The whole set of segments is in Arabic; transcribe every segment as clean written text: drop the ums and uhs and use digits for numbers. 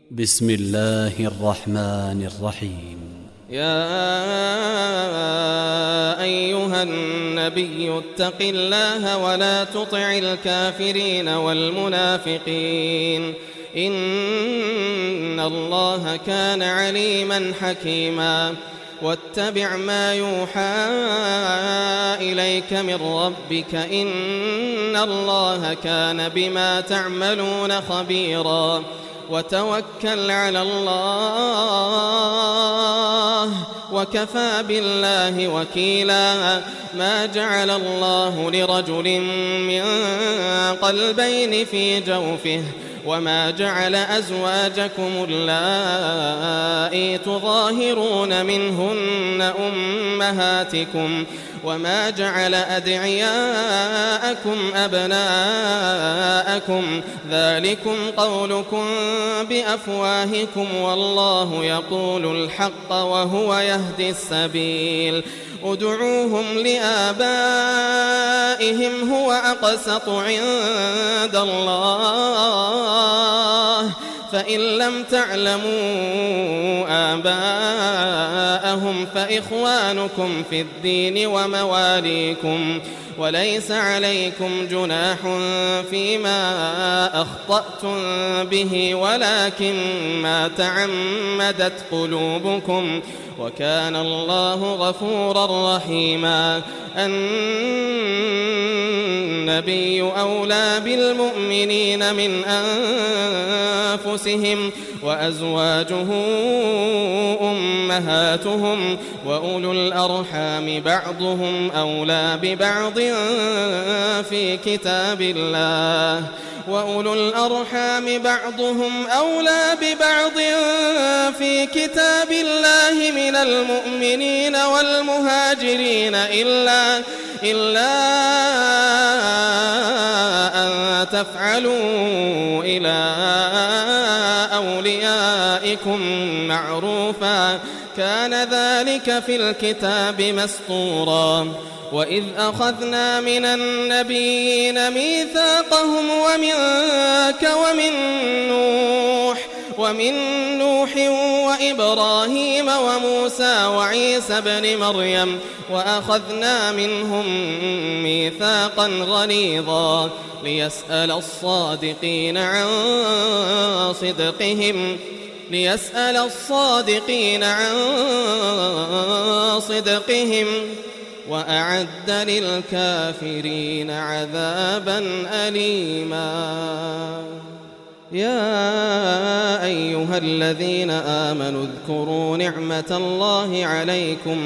بسم الله الرحمن الرحيم. يا أيها النبي اتق الله ولا تطع الكافرين والمنافقين إن الله كان عليما حكيما. واتبع ما يوحى إليك من ربك إن الله كان بما تعملون خبيرا. وتوكل على الله وكفى بالله وكيلا. ما جعل الله لرجل من قلبين في جوفه وما جعل أزواجكم اللائي تظاهرون منهن أمهاتكم وما جعل أدعياءكم أبناءكم ذلكم قولكم بأفواهكم والله يقول الحق وهو يهدي السبيل. ادعوهم لآبائهم هو أقسط عند الله فإن لم تعلموا آباءهم فإخوانكم في الدين ومواليكم وليس عليكم جناح فيما أخطأتم به ولكن ما تعمدت قلوبكم وكان الله غفورا رحيما. النبي أولى بالمؤمنين من أنفسهم وأزواجه أمهاتهم وأولو الأرحام بعضهم أولى ببعض في كتاب الله وأولو الأرحام بعضهم أولى ببعض في كتاب الله من المؤمنين والمهاجرين إلا أن تفعلوا إلى أوليائكم معروفا كان ذلك في الكتاب مسطورا. وإذ أخذنا من النبيين ميثاقهم ومنك ومن نوح وإبراهيم وموسى وعيسى بن مريم وأخذنا منهم ميثاقا غليظا ليسأل الصادقين عن صدقهم وأعد للكافرين عذابا أليما. يا أيها الذين آمنوا اذكروا نعمة الله عليكم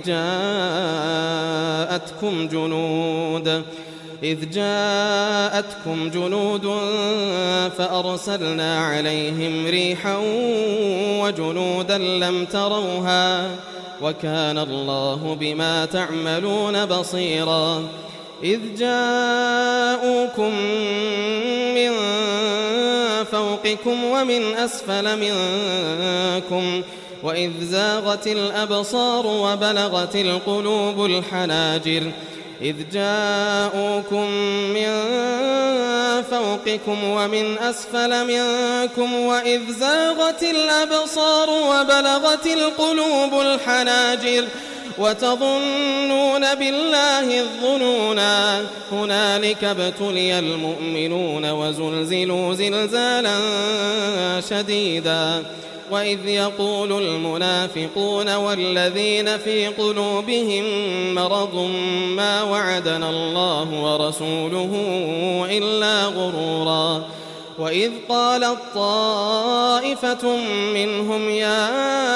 إذ جاءتكم جنود فأرسلنا عليهم ريحا وجنودا لم تروها وكان الله بما تعملون بصيرا. إذ جاءوكم من فوقكم ومن أسفل منكم وإذ زاغت الأبصار وبلغت القلوب الحناجر. إذ جاءوكم من فوقكم ومن أسفل منكم وإذ زاغت الأبصار وبلغت القلوب الحناجر وتظنون بالله الظنونا. هنالك ابتلي المؤمنون وزلزلوا زلزالا شديدا. وإذ يقول المنافقون والذين في قلوبهم مرض ما وعدنا الله ورسوله إلا غرورا. وإذ قالت طائفة منهم يا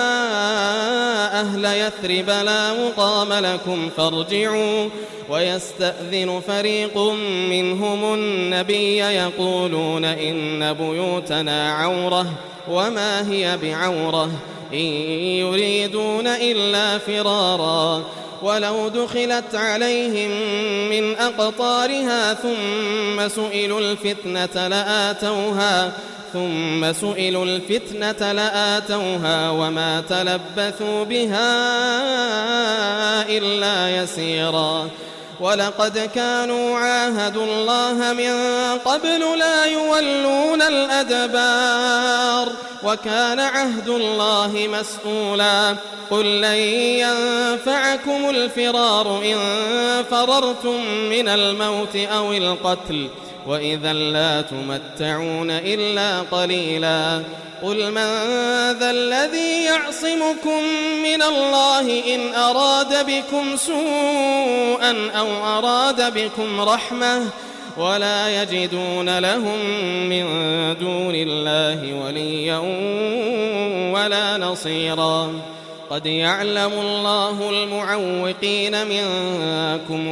أهل يثرب لا مقام لكم فارجعوا ويستأذن فريق منهم النبي يقولون إن بيوتنا عورة وما هي بعورة إن يريدون إلا فرارا. ولو دخلت عليهم من أقطارها ثم سئلوا الفتنة لآتوها وما تلبثوا بها إلا يسيرا. ولقد كانوا عاهدوا الله من قبل لا يولون الأدبار وكان عهد الله مسؤولا قل لن ينفعكم الفرار إن فررتم من الموت أو القتل وإذا لا تمتعون إلا قليلا قل من ذا الذي يعصمكم من الله إن أراد بكم سوءا أو أراد بكم رحمة ولا يجدون لهم من دون الله وليا ولا نصيرا قد يعلم الله المعوقين منكم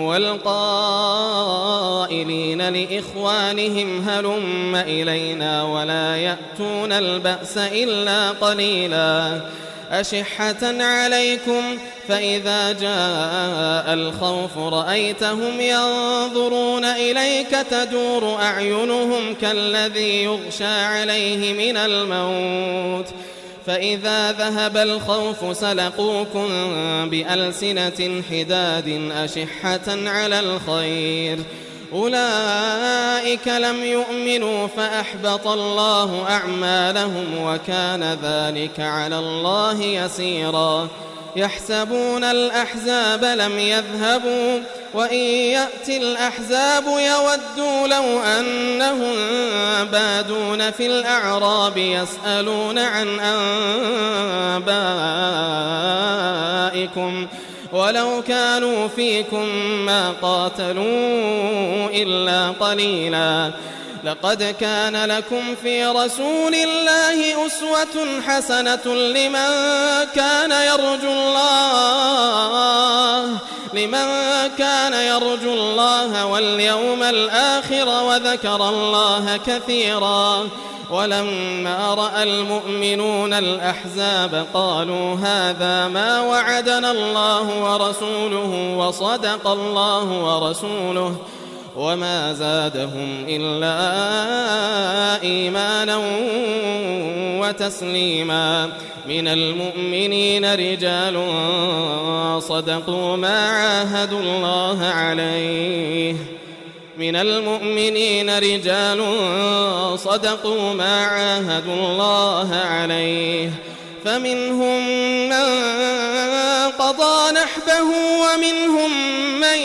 والقائلين لإخوانهم هلم إلينا ولا يأتون البأس إلا قليلا أشحة عليكم فإذا جاء الخوف رأيتهم ينظرون إليك تدور أعينهم كالذي يغشى عليه من الموت فإذا ذهب الخوف سلقوكم بألسنة حداد أشحة على الخير أولئك لم يؤمنوا فأحبط الله أعمالهم وكان ذلك على الله يسيرا يحسبون الأحزاب لم يذهبوا وإن يأتي الأحزاب يودوا لو أنهم بادون في الأعراب يسألون عن أنبائكم ولو كانوا فيكم ما قاتلوا إلا قليلا لقد كان لكم في رسول الله أسوة حسنة لمن كان يرجو الله واليوم الآخر وذكر الله كثيرا ولما رأى المؤمنون الأحزاب قالوا هذا ما وعدنا الله ورسوله وصدق الله ورسوله وما زادهم إلا إيمانا وتسليما من المؤمنين رجال صدقوا ما عاهدوا الله عليه فمنهم من قضى نحبه ومنهم من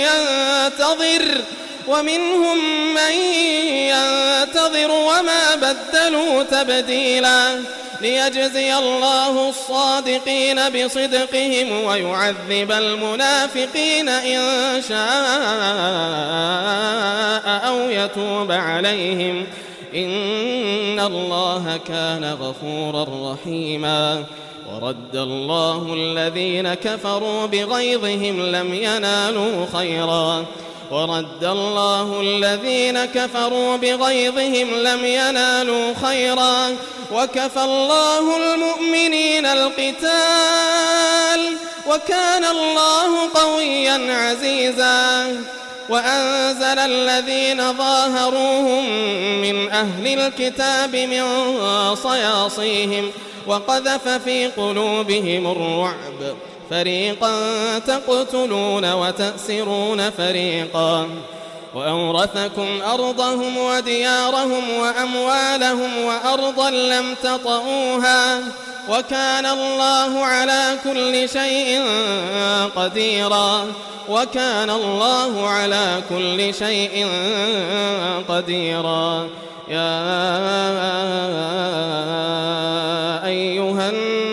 ينتظر وما بدلوا تبديلا ليجزي الله الصادقين بصدقهم ويعذب المنافقين إن شاء أو يتوب عليهم إن الله كان غفورا رحيما ورد الله الذين كفروا بغيظهم لم ينالوا خيرا وكفى الله المؤمنين القتال وكان الله قويا عزيزا وأنزل الذين ظاهروهم من أهل الكتاب من صياصيهم وقذف في قلوبهم الرعب فريقا تقتلون وتأسرون فريقا وأورثكم أرضهم وديارهم وأموالهم وأرضا لم تطئوها وكان الله على كل شيء قديرا يا أيها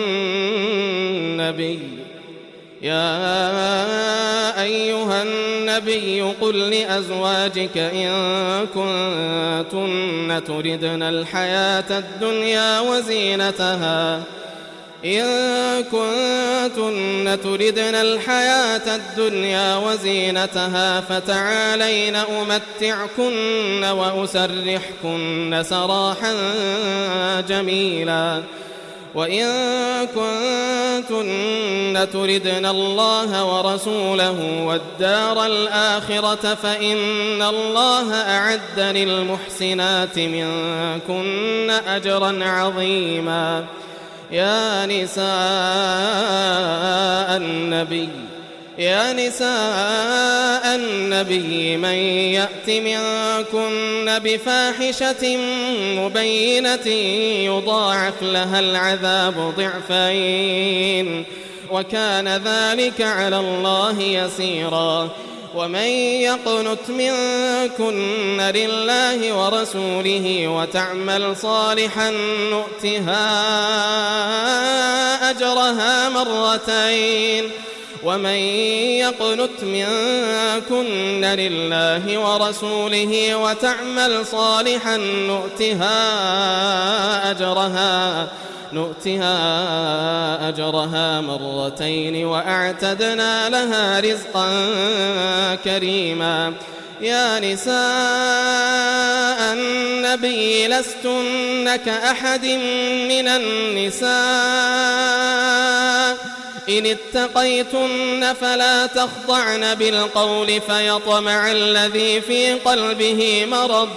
النبي قل لأزواجك إن كنتن تردن الحياة الدنيا وزينتها فتعالين أمتعكن وأسرحكن سراحا جميلا وإن كنتن تردن الله ورسوله والدار الآخرة فإن الله أعد للمحسنات منكن أجرا عظيما يا نساء النبي يا نساء النبي من يأت منكن بفاحشة مبينة يضاعف لها العذاب ضعفين وكان ذلك على الله يسيرا ومن يقنت منكن لله ورسوله وتعمل صالحا نؤتها أجرها مرتين ومن يقنت منكن لله ورسوله وتعمل صالحا نؤتها أجرها مرتين وأعتدنا لها رزقا كريما يا نساء النبي لستن كأحد من النساء إن اتقيتن فلا تخضعن بالقول فيطمع الذي في قلبه مرض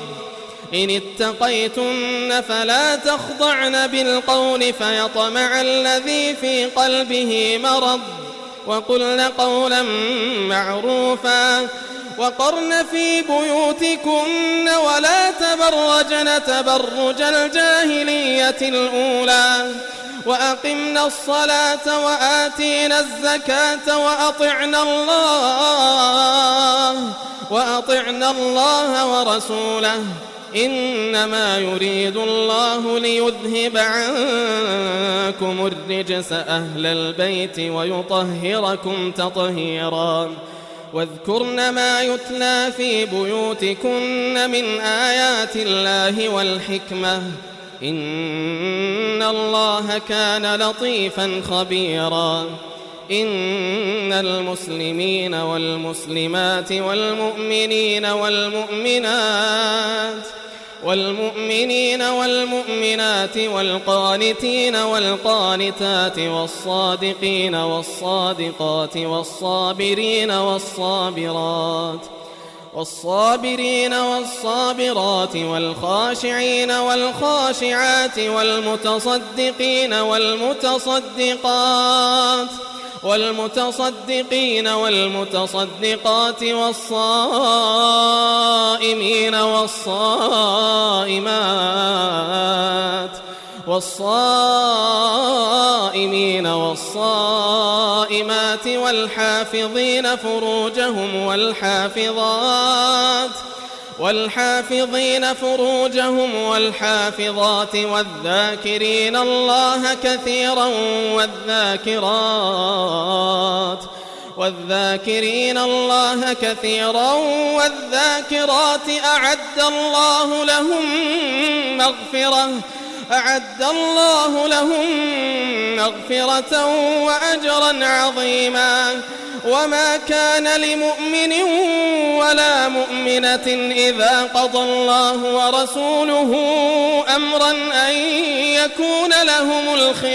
وقلن قولا معروفا وقرن في بيوتكن ولا تبرجن تبرج الجاهلية الأولى وأقمنا الصلاة وآتينا الزكاة وأطعنا الله ورسوله إنما يريد الله ليذهب عنكم الرجس أهل البيت ويطهركم تطهيرا واذكرن ما يتلى في بيوتكن من آيات الله والحكمة إن الله كان لطيفا خبيرا إن المسلمين والمسلمات والمؤمنين والمؤمنات والقانتين والقانتات والصادقين والصادقات والصابرين والصابرات والخاشعين والخاشعات والمتصدقين والمتصدقات والصائمين والصائمات والحافظين فروجهم والحافظات والذاكرين الله كثيرا والذاكرات أعد الله لهم مغفرة وأجرا عظيما وما كان لمؤمن ولا مؤمنة إذا قضى الله ورسوله أمرا أن يكون لهم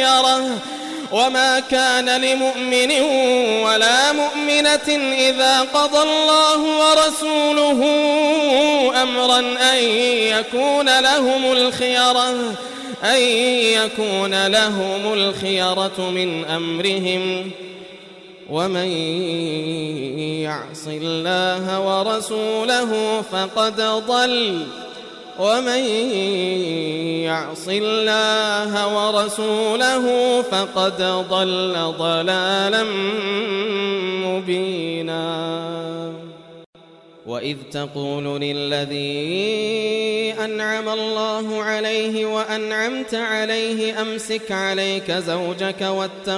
الخيرة من أمرهم ومن يعص الله ورسوله فقد ضل ضلالا مبينا وإذ تقول للذي أنعم الله عليه وأنعمت عليه أمسك عليك زوجك واتق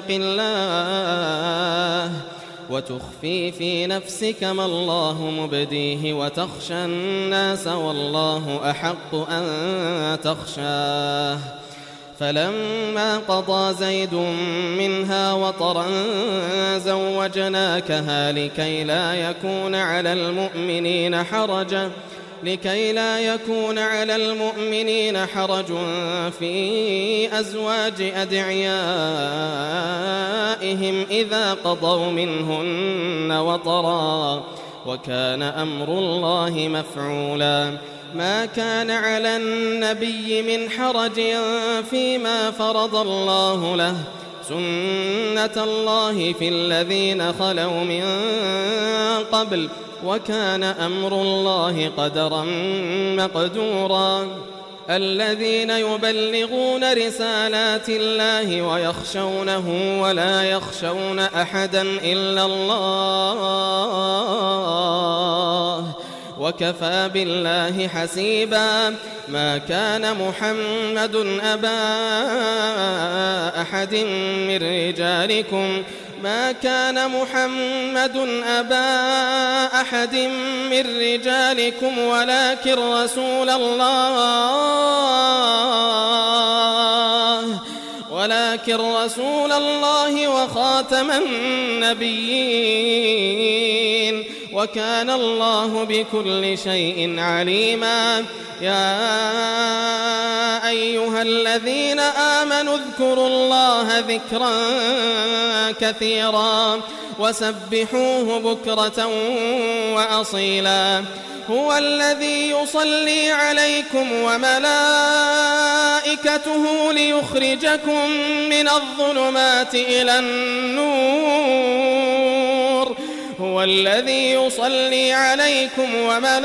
الله وتخفي في نفسك ما الله مبديه وتخشى الناس والله أحق أن تخشاه فلما قضى زيد منها وطرا زوجناكها لكي لا يكون على المؤمنين حرج في أزواج أدعيائهم إذا قضوا منهن وطرا وكان أمر الله مفعولا ما كان على النبي من حرج فيما فرض الله له سنة الله في الذين خلوا من قبل وكان أمر الله قدرا مقدورا الذين يبلغون رسالات الله ويخشونه ولا يخشون أحدا إلا الله وكفى بالله حسيبا ما كان محمد أبا أحد من رجالكم ولكن رسول الله وخاتم النبيين وكان الله بكل شيء عليما يا أيها الذين آمنوا اذكروا الله ذكرا كثيرا وسبحوه بكرة وأصيلا هو الذي يصلي عليكم وملائكته ليخرجكم من الظلمات إلى النور هو الذي يصلي عليكم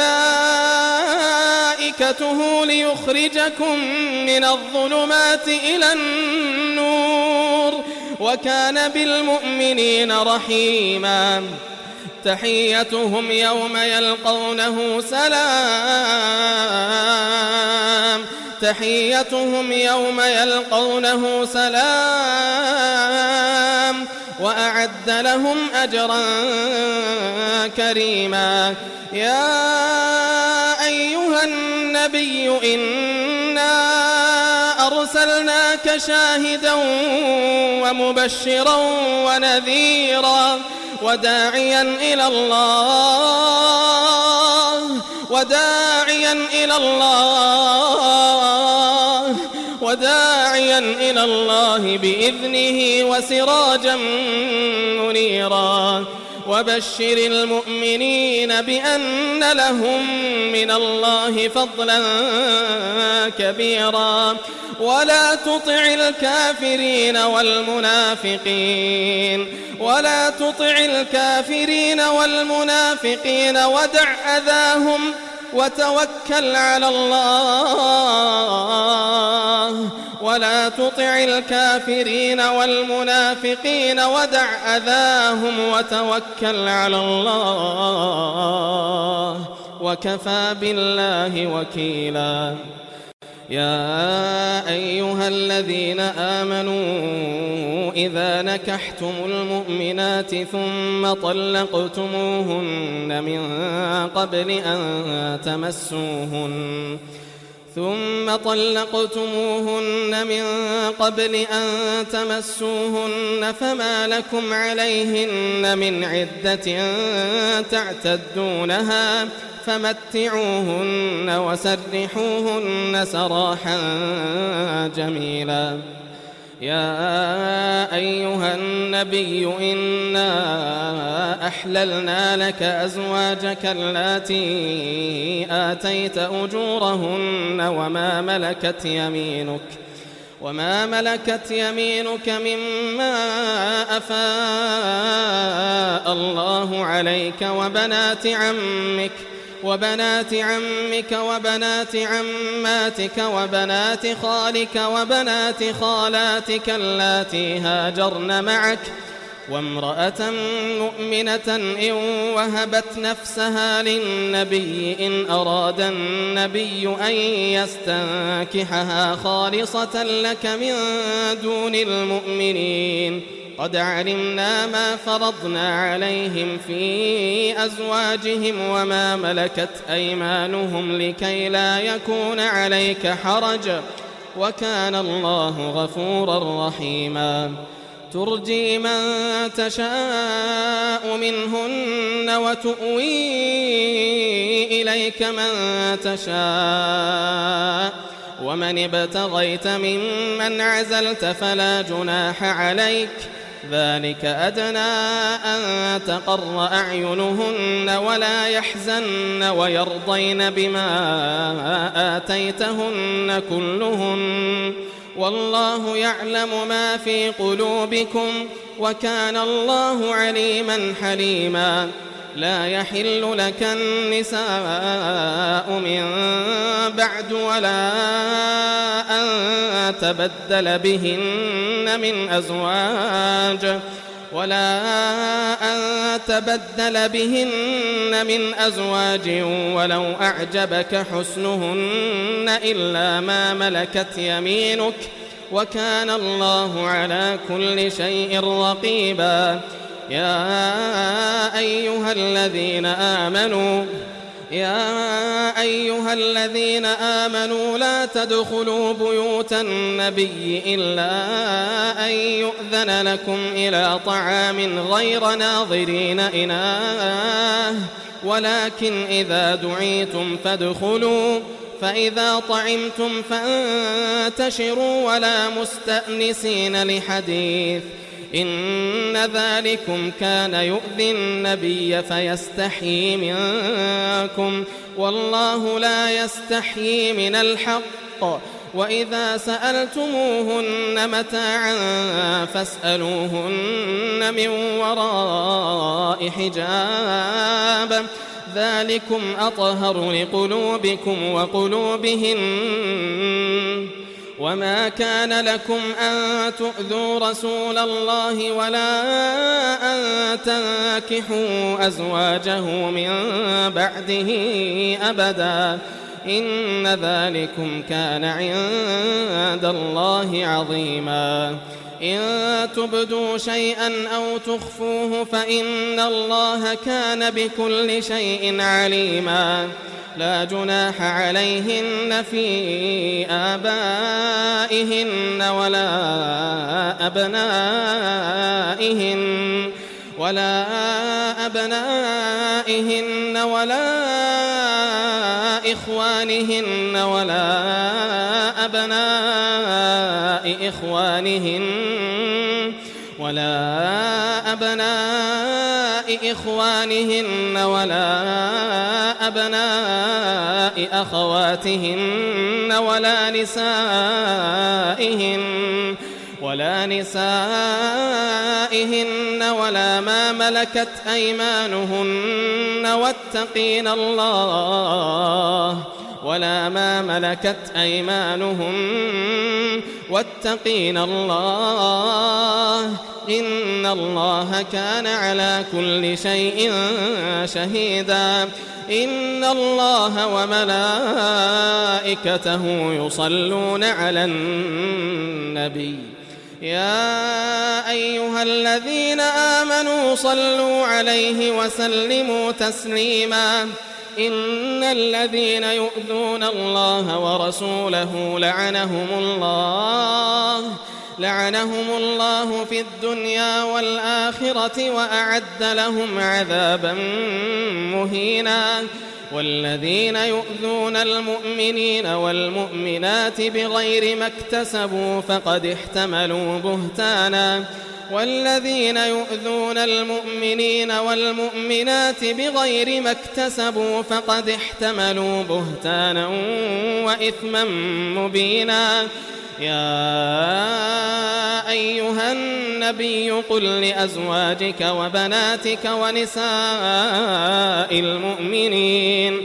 وملائكته ليخرجكم من الظلمات إلى النور وكان بالمؤمنين رحيما تحيتهم يوم يلقونه سلام وأعد لهم أجرا كريما يا أيها النبي إنا أرسلناك شاهدا ومبشرا ونذيرا وداعيا إلى الله بإذنه وسراجا منيرا وبشر المؤمنين بأن لهم من الله فضلا كبيرا ولا تطع الكافرين والمنافقين ودع أذاهم وتوكل على الله ولا تطع الكافرين والمنافقين ودع أذاهم وتوكل على الله وكفى بالله وكيلا يا أيها الذين آمنوا إذا نكحتم المؤمنات ثم طلقتموهن من قبل أن تمسوهن فما لكم عليهن من عدة تعتدونها فمتعوهن وسرحوهن سراحا جميلا يا أيها النبي إنا أحللنا لك أزواجك اللاتي آتيت أجورهن وما ملكت يمينك مما أفاء الله عليك وبنات عمك وبنات عماتك وبنات خالك وبنات خالاتك اللاتي هاجرن معك وامرأة مؤمنة إن وهبت نفسها للنبي إن أراد النبي أن يستنكحها خالصة لك من دون المؤمنين قد علمنا ما فرضنا عليهم في أزواجهم وما ملكت أيمانهم لكي لا يكون عليك حرج وكان الله غفورا رحيما ترجي من تشاء منهن وتؤوي إليك من تشاء ومن ابتغيت ممن عزلت فلا جناح عليك ذلك أدنى أن تقر أعينهن ولا يحزن ويرضين بما آتيتهن كلهن والله يعلم ما في قلوبكم وكان الله عليما حليما لا يحل لك النساء من بعد ولا أن تبدل بهن من أزواج ولو أعجبك حسنهن إلا ما ملكت يمينك وكان الله على كل شيء رقيبا يا أيها الذين آمنوا لا تدخلوا بيوت النبي إلا أن يؤذن لكم إلى طعام غير ناظرين إناه ولكن إذا دعيتم فادخلوا فإذا طعمتم فانتشروا ولا مستأنسين لحديث إن ذلكم كان يؤذي النبي فيستحيي منكم والله لا يستحيي من الحق وإذا سألتموهن متاعا فاسألوهن من وراء حجاب ذلكم أطهر لقلوبكم وقلوبهن وما كان لكم أن تؤذوا رسول الله ولا أن تنكحوا أزواجه من بعده أبدا إن ذلكم كان عند الله عظيما إن تبدوا شيئا أو تخفوه فإن الله كان بكل شيء عليما لا جناح عليهن في آبائهن ولا أبنائهن ولا إخوانهن ولا أبناء إخوانهن ولا أبناء أخواتهن ولا نسائهن ولا ما ملكت أيمانهن واتقين الله إن الله كان على كل شيء شهيدا إن الله وملائكته يصلون على النبي يا أيها الذين آمنوا صلوا عليه وسلموا تسليما إن الذين يؤذون الله ورسوله لعنهم الله في الدنيا والآخرة وأعد لهم عذابا مهينا والذين يؤذون المؤمنين والمؤمنات بغير ما اكتسبوا فقد احتملوا بهتانا والذين يؤذون المؤمنين والمؤمنات بغير ما اكتسبوا فقد احتملوا بهتانا وإثما مبينا يا أيها النبي قل لأزواجك وبناتك ونساء المؤمنين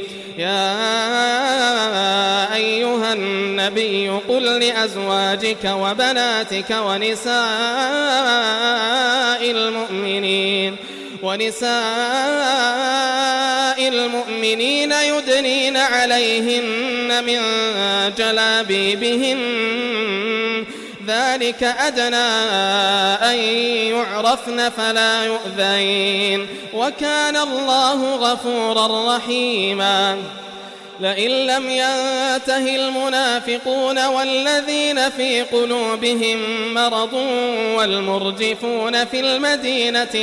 يدنين عليهن من جلابيبهن ذلك أدنى أن يعرفن فلا يؤذين وكان الله غفورا رحيما لئن لم ينته المنافقون والذين في قلوبهم مرض والمرجفون في المدينة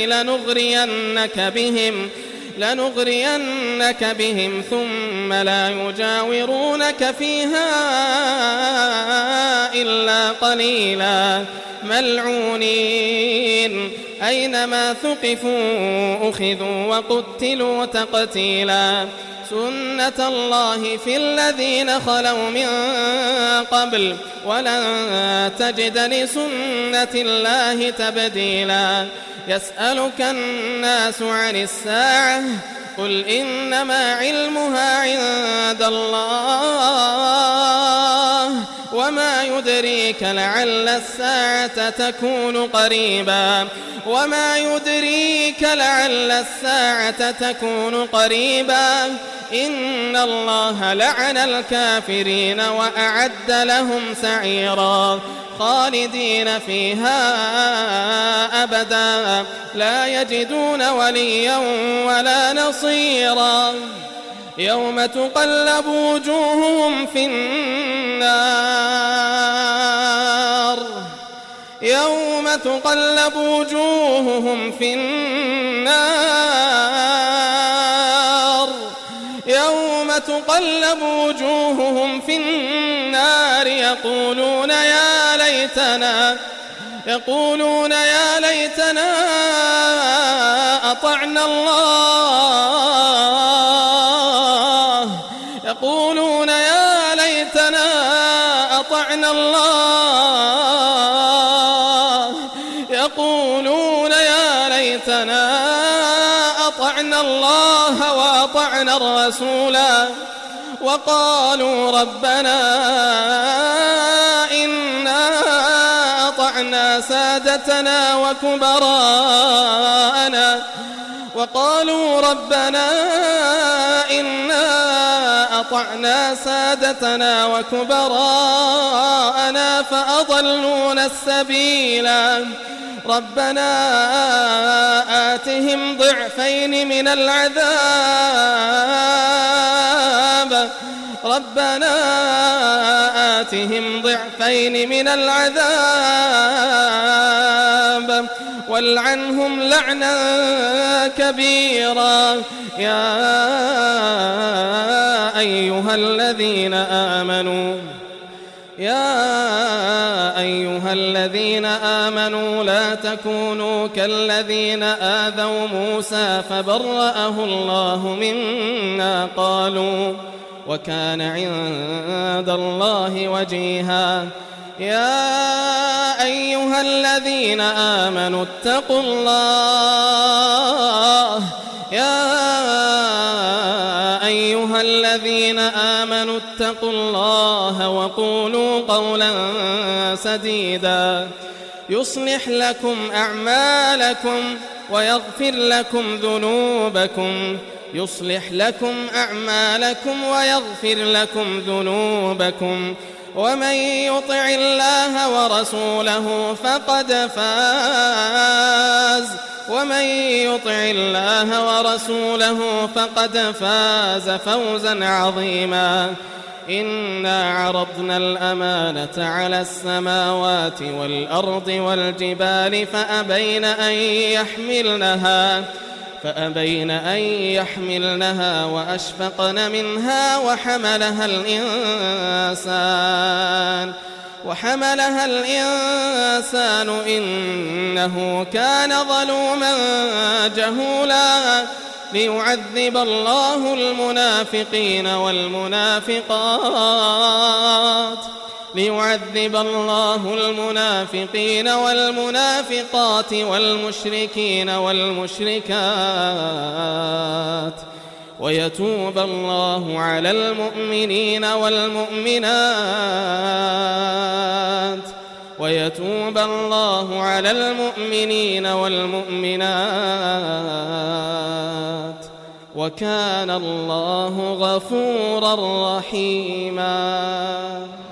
لنغرينك بهم ثم لا يجاورونك فيها إلا قليلا ملعونين أينما ثقفوا أخذوا وقتلوا تقتيلا سنة الله في الذين خلوا من قبل ولن تجد لسنة الله تبديلا يسألك الناس عن الساعة قل إنما علمها عند الله وما يدريك لعل الساعة تكون قريبا إن الله لعن الكافرين وأعد لهم سعيرا خالدين فيها أبدا لا يجدون وليا ولا نصيرا يوم تقلب وجوههم في النار يقولون يا ليتنا أطعنا الله وأطعنا الرسولا وقالوا ربنا إنا أطعنا سادتنا وكبراءنا فأضلونا السبيلا ربنا آتهم ضعفين من العذاب والعنهم لعنا كبيرا يا أيها الذين آمنوا لا تكونوا كالذين آذوا موسى فبرأه الله مما قالوا وكان عند الله وجيها يا أيها الذين آمنوا اتقوا الله وقولوا قولا سديدا يصلح لكم أعمالكم ويغفر لكم ذنوبكم ومن يطع الله ورسوله فقد فاز فوزا عظيما إنا عرضنا الأمانة على السماوات والأرض والجبال فأبين أن يحملنها وأشفقن منها وحملها الإنسان إنه كان ظلوما جهولا ليعذب الله المنافقين والمنافقات والمشركين والمشركات ويتوب الله على المؤمنين والمؤمنات وكان الله غفورا رحيما.